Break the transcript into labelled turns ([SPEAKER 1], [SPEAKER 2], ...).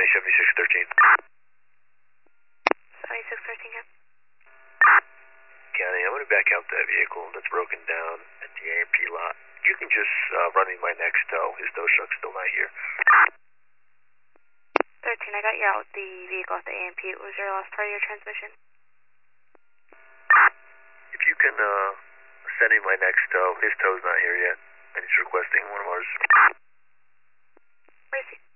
[SPEAKER 1] County 7613.
[SPEAKER 2] 7613, yeah.
[SPEAKER 1] County, I'm going to back out that vehicle that's broken down at the AMP lot. You can just run me my next tow. His tow truck's still not here.
[SPEAKER 2] 13, I got you out the vehicle at the AMP. Was your last part of your transmission?
[SPEAKER 1] If you can send me my next tow. His tow's not here yet, and he's requesting one of ours.
[SPEAKER 2] Where is he?